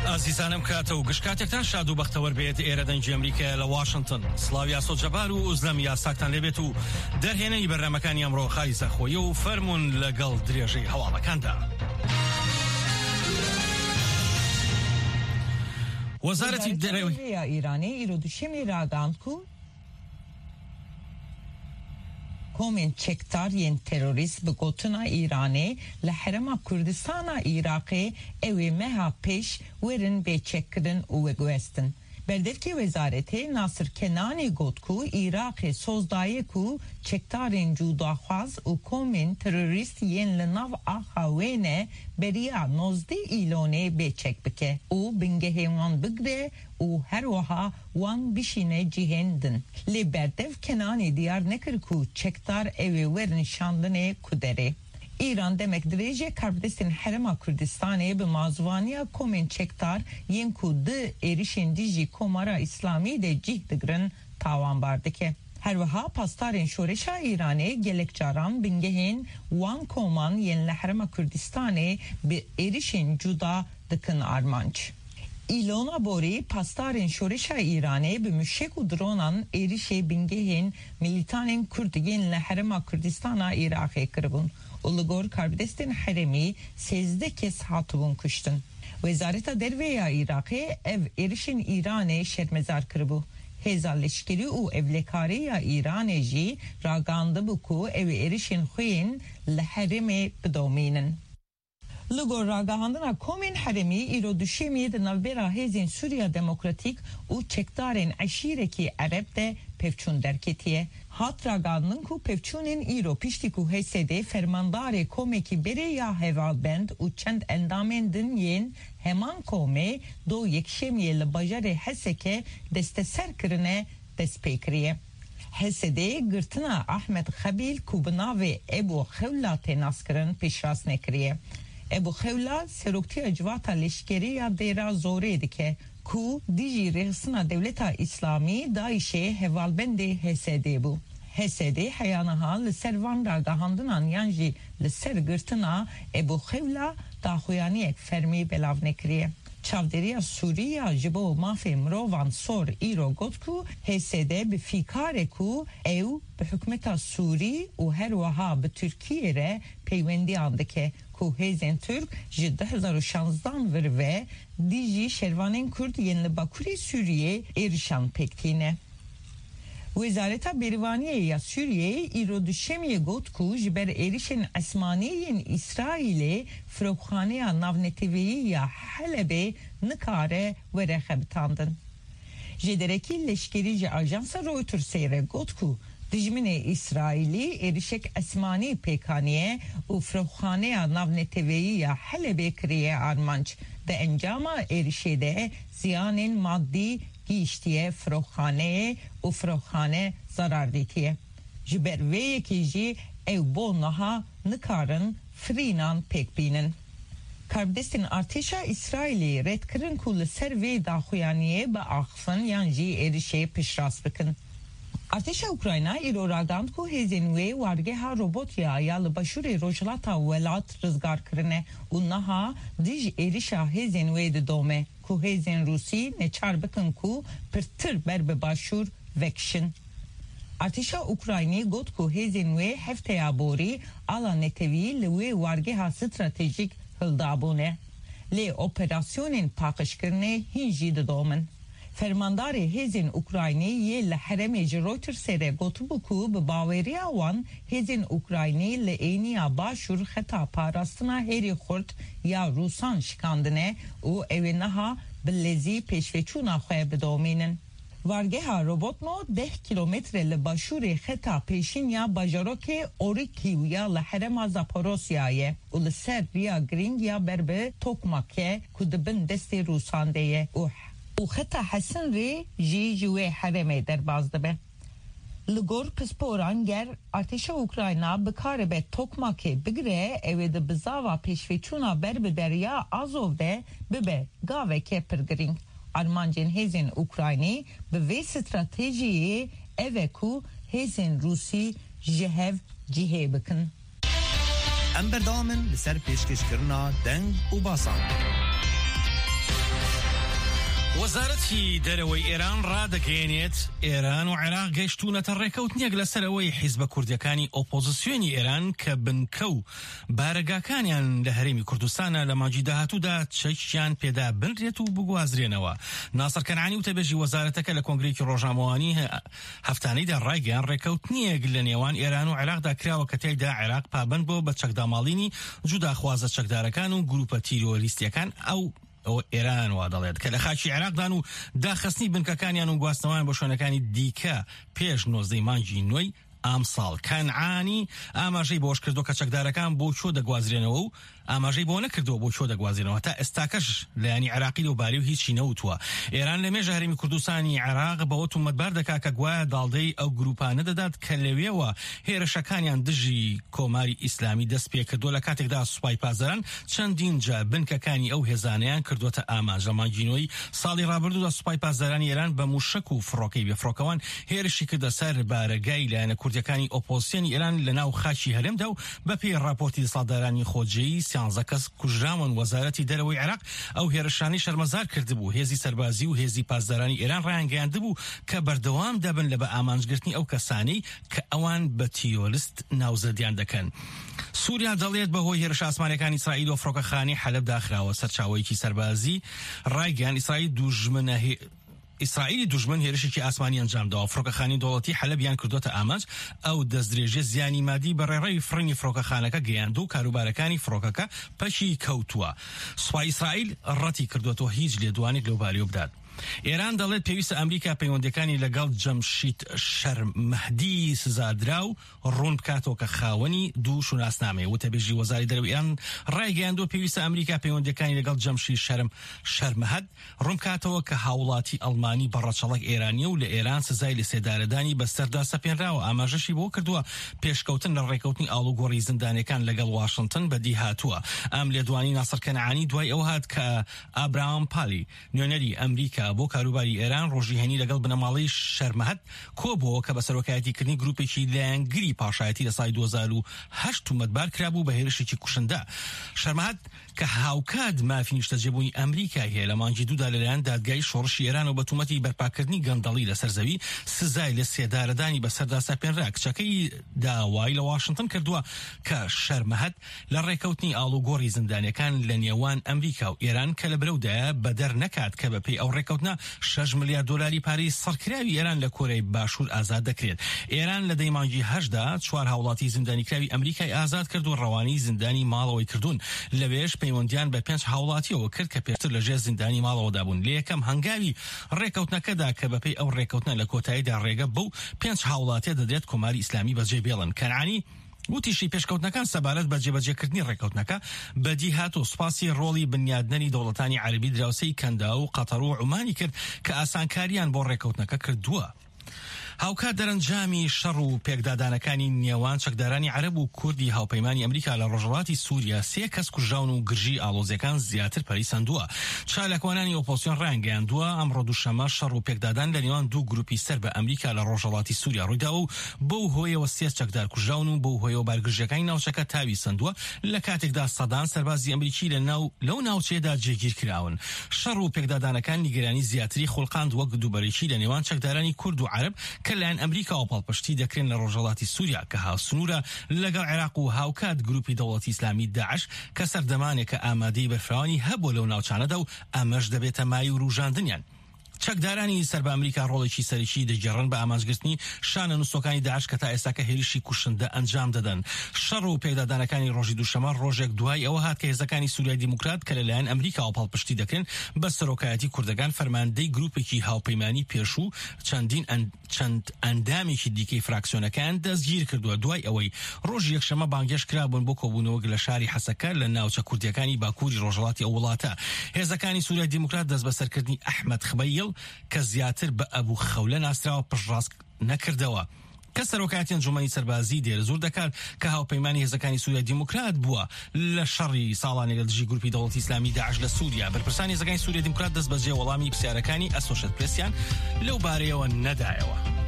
ئازیزانم کاتە و گشتکاتێکتان شاد و بەختەوەر بێت ئێرە دەنگی ئەمریکا لە واشنگتن. سڵاویا سۆجەبار و ئوزلەم یاساکتان لێبێت و دەرهێنەی بەرنامەکانی ئەمڕۆ خالیزە خۆیە و فەرمونون لەگەڵ درێژەی هەواڵەکاندا. وەزارەتی دەرەوەی ئیرانی ئیرۆدوشێمی راگاند کو komên çekdariyên terorîst bi gotina Îranê li Herêma Kurdistana Iraqê ew ê meha pêş werin bêçekkirin û veguhestin. Berdevkê wezaretê Nasir Kenanî got ku Iraqê sozdayê ku çekdarên cudaxwaz û komên terorîst yên li nav axa wê ne beriya 19 îlonê bêçek bike û bingehê wan bigire û her wiha wan bişîne cihên din. Lê berdev Kenanî diyar nekir ku çekdar ew ê werin şandinê ku derê. İran demek dirêjê Karpdestên Herêma Kurdistanê bi mazivaniya komên çekdar yên ku di êrişên dijî Komara İslamî de cih digirin tawanbar dike. Her wiha pastarên şoreşa Îranê gelek caran bingehên wan koman yên li Herêma Kurdistanê bi êrişên cuda dikin armanc. İlona borî pastarên şoreşa Îranê bi müşek û dronan êrişê bingehên militanên Kurd yên li Herêma Kurdistana Iraqê kiribûn. Ulugur Karpdestên Herêmî 13 kes hatibûn kuştin. Wezareta Derveya Iraqê ev êrişên Îranê şermezar kiribû. Hêza leşkerî û evlekariya Îranê jî ragandibû ku ev êrişên xwe yên li Herêmê bidomînin. Li gor ragahandina komên Herêmî îro duşemî di navbera Hêzên Sûriya Demokratîk û çekdarên eşîrekî Ereb de pevçûn derketiye. Hat ragandin ku pevçûnên îro piştî ku HSD fermandarê komekî berê ya hevalbend û çend endamên din yên heman komê do yekşemiyê li bajarê Hesekê desteser kirine dest pê kiriye. HSD girtina Ahmed Xebîl ku bi navê Ebu Xewla tê naskirin pêşrast nekiriye. Ebu Xewla seroktiya civata leşkeriya dêra zorê dike ku dijî rêxistina Devleta İslamî Daişê hevalbendê HSD bû. HSD heyanaha li ser van ragahandinan yan jî li ser girtina Ebu Xewla daxuyaniyek fermî belav nekiriye. Çavderiya Sûriya ji bo mafê mirovan sor îro got ku HSD bi fîkarê ku ew bi hikûmeta Sûrî û her wiha bi Tirkiyê re peywendiyan dike ku Hêzên Türk ji 2016 vir ve dijî şervanên Kurd yên li Bakurê Sûriyê êrişan pêktîne. Wezareta Bêrîvaniyê ya Sûriyê îro duşemiyê got ku ji ber êrişên esmanî yên İsraîlê firokxaneya navneteviyî ya Helebê nikare were xebitandin. Ji derekî leşkerî ji ajansa Reutersê re got ku dijminê İsraîlî êrişek esmanî pêkaniye û firokxaneya navneteviyî ya Helebê kiriye armanc. Di encama êrişê de ziyanên maddî giyiştiye firokxaneyê û firokxane zarar dîtiye. Ji ber vê yekê jî ew bo niha nikarin firînan pêk bînin. Karpdestên Artêşa İsraîlê redkirin ku li ser vê daxuyaniyê bi axifin yan jî êrişê pişrast bikin. Artêşa Ukrayna îro ragand ku hêzên wê wargeha Robotiya ya li başûrê rojhilata welat rizgar kirine û niha dij êrişa hêzên wê didome ku hêzên Rûsî neçar bikin ku pirtir ber bi başûr vekişin. Artêşa Ukraynî got ku hêzên wê hefteya borî ala netewî li wê wargeha stratejîk hildabûne. Lê operasyonên paqijkirinê hin jî didomin. Fermandarê Hêzên Ukraynî yê li Herêmê ji Reutersê re gotibû ku bi baweriya wan Hêzên Ukraynî li êniya başûr xeta parastina herî xurt ya Rûsan şikandine û ew ê niha bi lezî pêşveçûna xwe bidomînin. Wargeha Robotno 10 kilometre li başûrê xeta pêşîn ya bajarokê Orikîv ya li Herêma Zaporosyayê û li ser riya giring ya ber bi Tokmakê ku dibin destê Rûsan de ye û xeta Hesin rê jî ji wê herêmê derbas dibe. Li gor pisporan ger Artêşa Ukrayna bikare Tokmakê bigire ew ê di bizava pêşveçûna ber bi derya Azov de bibe gaveke pir giring. Armancên Hêzên Ukraynî bi vê stratejiyê ev e ku Hêzên Rûsî ji hev cihê bikin. Em berdamin li ser pêşkêşkirina deng û basan. وەزارەتی دەرەوەی ئێران ڕادەگەیەنێت ئێران و عێراق گەیشتوونەتە ڕێکەوتنێک لەسەرەوەی حیزبە کوردیەکانی ئۆپۆزیسیۆنی ئێران کە بنکە و بارەگاکانیان لە هەرێمی کوردستانە لە مانگی داهاتوودا چەکیان پێدا بنرێت و بگوازرێنەوە. ناسەر کەنعانی وتەبێژی وەزارەتەکە لە کۆنگرێکی ڕۆژنامەوانی هەفتانەیدا ڕایگەیان ڕێکەوتنیەک لە نێوان ئێران و عێراقدا کراوە کە تێیدا عێراق پابند بۆ بە چەکداماڵینی جوداخوازە چەکدارەکان و گروپە تیرۆریستیەکان ئەو ئێران وا دەڵێت کە لە خاکی عێراقدان و داخستنی بنکەکانیان و گواستنەوەیان بۆ شوێنەکانی دیکە پێش 19 مانگی نوێی ئامساڵ. کەنعانی ئاماژەی بۆش کردو کە چەکدارەکان بۆ چۆ دەگوازرێنەوە و ئاماژەی بۆ نەکردەوە بۆ چۆ دەگوازرێنەوە تا ئێستاکەش لایانی عێراقی و باری و هیچی نەوتووە. ئێران لە مێژە هەرێمی کوردستانی عێراق بەوە تومەتبار دەکات کە گوایە داڵدەی ئەو گروپانە دەدات کە لەوێەوە هێرشەکانیان دژی کۆماری ئیسلامی دەست پێ کردووە لە کاتێکدا سوپای پازەران چەندین جا بنکەکانی ئەو هێزانەیان کردوتە ئاماژ. لە مانگینەوەی ساڵی ڕابردوودا سوپای پازەرانی ئێران بە موشک و فڕۆکەی بێفڕۆکەوان هێرشی کردە سەر بارەگای لایەنە کوردیەکانی ئۆپۆزیسیۆنی ئێران لە ناو خاکی هەرێمدا و بەپێی راپۆرتی سەڵدارانی خۆجێی 13 کەس کوژراون. وەزارەتی دەرەوەی عێراق ئەو هێرشانی شەرمەزار کردبوو. هێزی سەربازی و هێزی پاسدارانی ئێران ڕایانگەیاندبوو کە بەردەوام دەبن لە بە ئامانجگرتنی ئەو کەسانەی کە ئەوان بە تیۆلیست ناوزەدیان دەکەن. سووریا دەڵێت بەهۆی هێرش ئاسمانیەکانی ئیسرائیل و فڕۆکەخانەی حەلەب داخراوە سەرچاوەیەکی سەربازی ڕایگەیان ئیسرائیلی دوژمن هێرشێکی ئاسمانی ئەنجامداوە. فڕۆکەخانەی دەوڵەتی حەلەبیان کردوتە ئاماج. ئەو دەستدرێژە زیانی مادی بەڕێڕەوی فرنی فڕۆکەخانەکە گەیاندوو و کاروبارەکانی فڕۆکەکە پەشی کەوتووە. سوپای ئیسرائیل ڕەتی کردوەوە هیچ لێدوانێک لەو باریۆ بدات. ئێران دەڵێت پێویستە ئەمریکا پەیوەندەکانی لەگەڵ جەمشید شەرمەهدی سزادرا و ڕوون بکاتەوە کە خاوەنی دوو شوناسنامەیە. وتەبێژی وەزاری دەرەوەی ئێران ڕایگەیاندووە پێویستە ئەمریکا پەیوەندەکانی لەگەڵ جەمشید شەرمەهد ڕوون بکاتەوە کە هاوڵاتی ئەڵمانی بەڕەچەڵک ئێرانیە و لە ئێران سزای لە سێدارەدانی بەستەردا سەپێنراوە. ئاماژەشی بۆ کردووە پێشکەوتن لە ڕێکەوتنی ئاڵوگۆڕی زیندانیەکان لەگەڵ واشنگتن بەدی هاتووە. ئەم لێدوانی ناسەر کەنعانی دوای ئەو هات کە ئابراهام پالی نوێنەری ئەمریکا بۆ کاروباری ئێران ڕۆژی هەنی لەگەڵ بنەماڵەی شەرمەهد کۆبەوە کە بە سەرۆکایەتیکردنی گروپێکی لایەنگری پاشایەتی لە ساڵی 2008 تومەتبار کرابوو بە هێرشێکی کوشندا. شەرمەهد کە هاوکات مافی نیشتەجێبوونی ئەمریکای هەیە لە مانگی دوودا لەلایەن دادگای شۆڕشی ئێران و بە تومەتی بەرپاکردنی گەندەڵی لەسەر زەوی سزای لە سێدارەدانی بەسەردا سەپێنرا. کچەکەی داوای لە واشنگتن کردووە کە شەرمەهد لە ڕێکەوتنی ئاڵوگۆڕی زیندانیەکان لە نێوان ئەمریکا و ئێران کە لە بەرەودایە بەدەر نەکات کە بەپێی ئەو ڕێکەوتنە 6 ملیار دلاری پارەی سەرکراوی ئێران لە کۆرەی باشوور ئازاد دەکرێت. ئێران لە دەی مانگی 8دا 4 هاوڵاتی زیندانیکراوی ئەمریکای ئازاد کرد و ڕەوانی زیندانی ماڵەوەی کردوون. لەوێش پەیوەندیان بە 5 هاوڵاتیەوە کرد کە پێشتر لەژێر زیندانی ماڵەوەدا بوون. لە یەکەم هەنگاوی ڕێکەوتنەکەدا کە بەپێی ئەو ڕێکەوتنە لە کۆتاییدا ڕێگە بەو 5 هاوڵاتیە دەدرێت کۆماری ئیسلامی بەجێ بێڵن. کەنعانی وتیشی پێشکەوتنەکان سەبارەت بە جێبەجێکردنی ڕێکەوتنەکە بەدی هات و سوپاسی ڕۆڵی بنیادنەری دەوڵەتانی عەربی دراوسەی کەندا و قەتەر و عومانی کرد کە ئاسانکاریان بۆ ڕێکەوتنەکە کردووە. هاوکات دەرەنجامی شەڕ و پێکدادانەکانی نێوان چەکدارانی عەرب و کوردی هاوپەیمانی ئەمریکا لە ڕۆژهەڵاتی سووریا 3 کەس کوژراون و گرژی ئاڵۆزیەکان زیاتر پەریسەندووە. چالاکوانانی ئۆپۆزیسیۆن ڕایانگەیاندووە ئەمڕۆ دووشەمە شەڕ و پێکدادان لە نێوان دوو گروپی سەر بە ئەمریکا لە ڕۆژهەڵاتی سووریا ڕوویداوە و بەو هۆیەوە 3 چەکدار کوژراون و بەو هۆیەوە بارگرژیەکانی ناوچەکە تاوی سندووە لە کاتێکدا سەدان سەربازی ئەمریکی لەو ناوچەیەدا جێگیر کراون. شەڕ و پێکدادانەکان نیگەرانی زیاتری خولقاند وەک دووبەرێکی لە نێوان چەکدارانی کورد و عەرب کە لایەن ئەمریکا پاڵپشتی دەکرێن لە ڕۆژهەڵاتی سووریا کە هاوسنوورە لەگەڵ عێراق و هاوکات گروپی دەوڵەتی ئیسلامی داعش کە سەردەمانێک کە ئامادەی بەرفراوانی هەبوو لەو ناوچانەدا و ئەمەش دەبێتە مای و ڕوژاندنیان. چەکدارانی سەر بە ئەمریکا ڕۆڵێکی سەرەکی دەگەڕن بە ئامانجگرتنی شانە نووسەکانی داعش کە تا ئێستاکە هێرشی کوشندە ئەنجام دەدەن. شەڕ و پێکدادانەکانی ڕۆژی دووشەمە ڕۆژێک دوای ئەوە هات کە هێزەکانی سووریای دیموکرات کە لەلایەن ئەمریکا و پاڵپشتی دەکرێن بە سەرۆکایەتی کوردەکان فەرماندەی گروپێکی هاوپەیمانی پێشوو چەند ئەندامێکی دیکەی فراکسیۆنەکان دەستگیر کردووە دوای ئەوەی ڕۆژی یەکشەمە بانگێش کرابوون بۆ کۆبوونەوە لە شاری حەسەکە لە ناوچە کوردیەکانی باکووری ڕۆژهەڵاتی ئەو وڵاتە. هێزەکانی سووریای دیموکرات دەست بەسەرکردنی ئەحمەد خبەیل کە زیاتر بە ئەبوو خەولە ناسراوە پشتڕاست نەکردەوە. کە سەرۆکایەتی ئەنجومەنی سەربازی دێرەزور دەکات کە هاوپەیمانی هێزەکانی سووریا دیموکرات بووە لە شەڕی ساڵانێک لە دژی گروپی دەوڵەتی ئیسلامی داعش لە سووریا. بەرپرسانی هێزەکانی سووریا دیموکرات دەست بەجێ وەڵامی پرسیارەکانی ئەسۆشێتد پرێسیان لەو بارەیەوە نەدایەوە.